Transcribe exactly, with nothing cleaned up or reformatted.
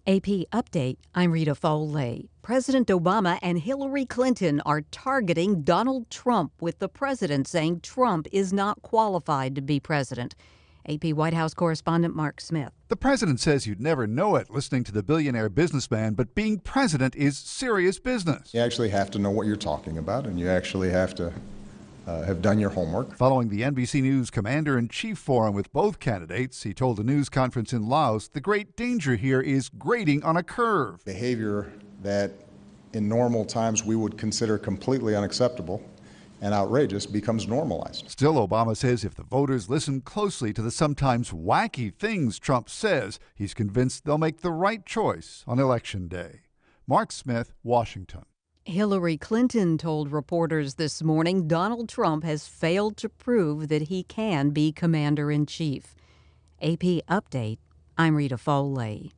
A P Update, I'm Rita Foley. President Obama and Hillary Clinton are targeting Donald Trump, with the president saying Trump is not qualified to be president. A P White House correspondent Mark Smith. The president says you'd never know it listening to the billionaire businessman, but being president is serious business. You actually have to know what you're talking about, and you actually have to uh, have done your homework. Following the N B C News Commander-in-Chief forum with both candidates, he told a news conference in Laos the great danger here is grading on a curve. Behavior that in normal times we would consider completely unacceptable and outrageous becomes normalized. Still, Obama says if the voters listen closely to the sometimes wacky things Trump says, he's convinced they'll make the right choice on Election Day. Mark Smith, Washington. Hillary Clinton told reporters this morning Donald Trump has failed to prove that he can be commander-in-chief. A P Update, I'm Rita Foley.